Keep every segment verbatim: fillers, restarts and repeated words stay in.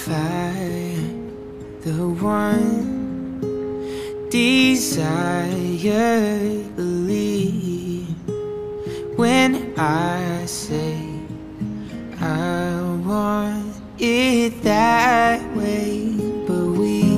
fire, the one desire, believe when I say I want it that way. But we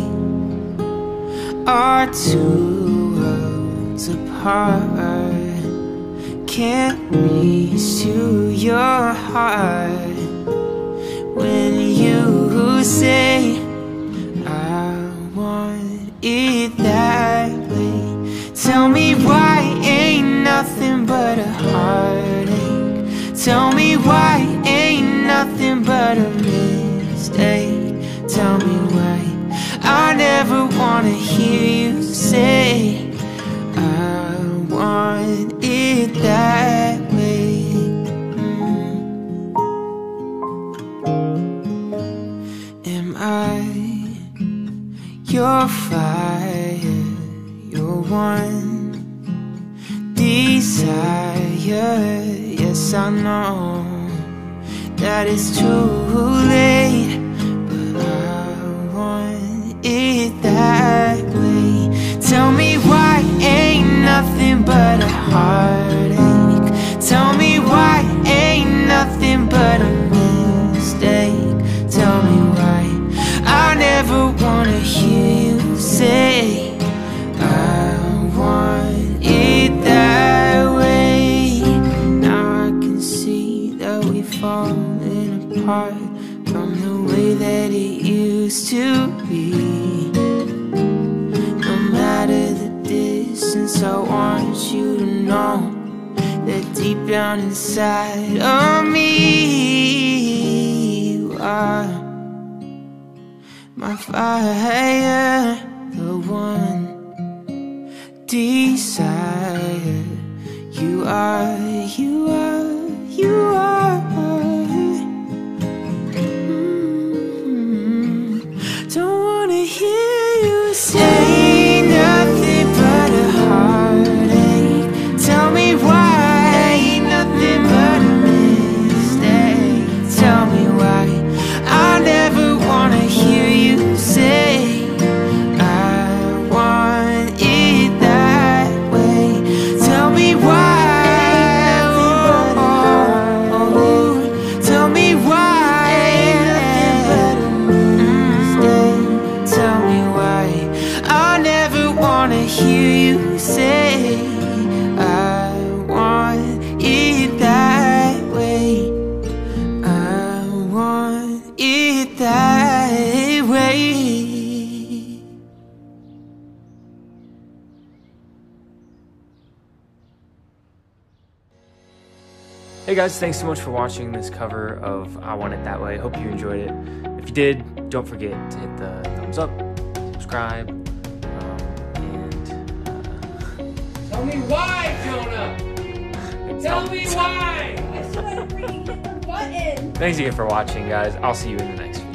are two worlds apart, can't reach to your heart when you say I want it that way. Tell me why ain't nothing but a heartache. Tell me why ain't nothing but a mistake. Tell me why I never wanna hear you say I want it that way. mm. Am I your fire, your one desire? Yes, I know that it's too late, but I want it that way. Tell me why ain't nothing but a heartache. Tell me why ain't nothing but a mistake. Tell me why I never wanna hear you say I want it that way. Now I can see that we've fallen apart from the way that it used to be. No matter the distance, I want you to know that deep down inside of me you are my fire, the one desire. You are, you are, you are. mm-hmm. Don't wanna hear you say nothing but a heartache. Tell me why ain't nothing but a mistake. Tell me why I never wanna hear you say I want it that way. Tell me why. Oh, oh, tell me why. Mm, tell me why I never wanna hear you say I want it that way. I want it that way. Hey guys, thanks so much for watching this cover of I Want It That Way. Hope you enjoyed it. If you did, don't forget to hit the thumbs up, subscribe, um, and uh, Tell me why, Jonah! Tell me why! I swear to freaking hit the button! thanks again for watching, guys. I'll see you in the next video.